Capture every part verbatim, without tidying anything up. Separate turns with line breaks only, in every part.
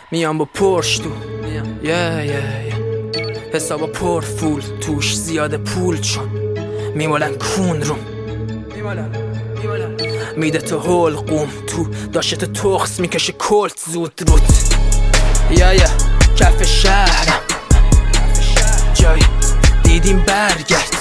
میام با پرش تو یه یه حسابا پر فول توش زیاد پول چون میمالن کون رو میده تو حلقوم تو داشت تخص میکشه کلت زود روت یا یا کف شهرم جای دیدیم برگرد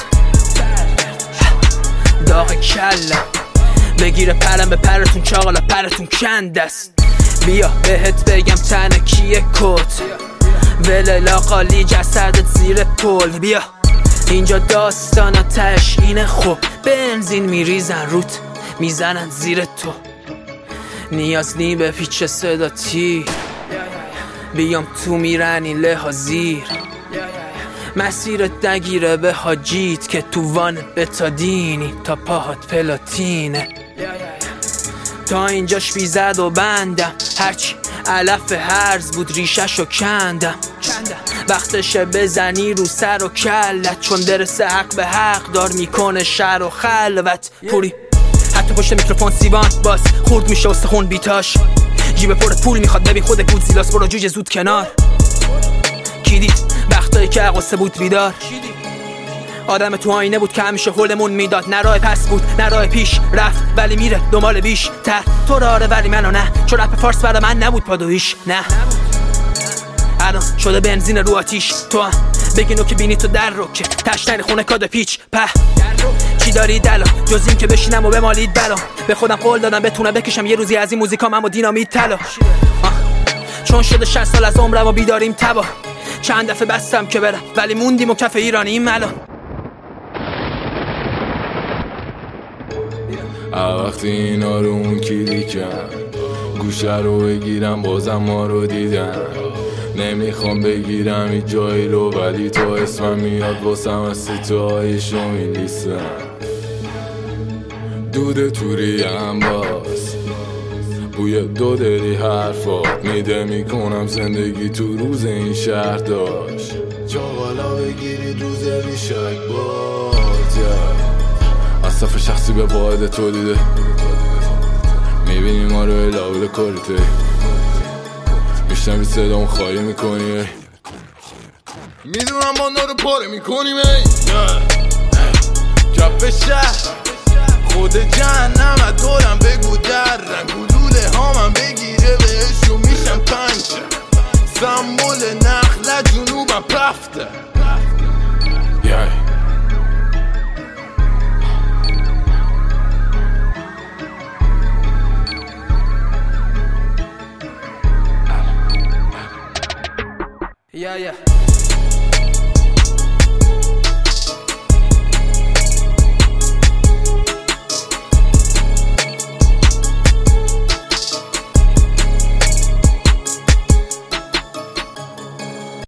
داغ کلم بگیره پرم به پرتون چاقالا پرتون کند است بیا بهت بگم تنه کیه کت وله لاقالی جسدت زیر پل بیا اینجا داستانا تش اینه خب بنزین میریزن روت میزنن زیر تو نیاز نی به پیچ صدا تیر بیام تو میرن این لحاظیر مسیرت نگیره به حاجیت که تو وان بتادینی تا پاهات پلاتینه تا اینجاش بیزد و بندم هرچی علف هرز بود ریششو کندم وقتشه بزنی رو سر و کلت چون درس حق به حق دار میکنه شر و خلوت پوری حتی پشت میکروفون سیوان باز خورد میشه استخون بیتاش جیب پرت پول میخواد ببین خود گودزیلاس برو جوجه زود کنار کی دید وقتایی که قصه بود بیدار آدم تو آینه بود که همیشه حلمون میداد نه راه پس بود نه راه پیش رفت ولی میره دنبال بیش تر تو راره ولی منو نه چون رپ فارس برای من نبود پادویش نه الان شده بنزین رو آتیش تو هم بگینو که بینی تو در رو که تشنری خونه کاد پیچ په چی داری دلا جز این که بشینم و بمالید بلا به خودم قول دادم بتونم بکشم یه روزی از این موزیکام اما دینامیت طلا چون شده شصت سال از عمرم و بیداریم تبا چند دفعه بستم که برم ولی موندیم و کف ایرانی این ملا
وقتی اینا رو اون کلیکم گوشه رو بگیرم بازم ما رو دیدم نمیخوام بگیرم این جایی رو ولی تو اسمم میاد واسم از ستایشو میلیسم دود توری هم باز بوی دو دلی حرفات میده میکنم زندگی تو روز این شهر داشت چاقالا بگیری روز بیشک باز از صف شخصی به واحد تولیده میبینی ما رو الاول کارته میشنوی صدامو خواهی میکنی میدونم ما رو پاره میکنیم کف شهر خود جهنم دورم بگو درم گلوله هامم بگیره بهشو میشم پنچه سمبول نخل جنوبم پفته
Yeah, yeah.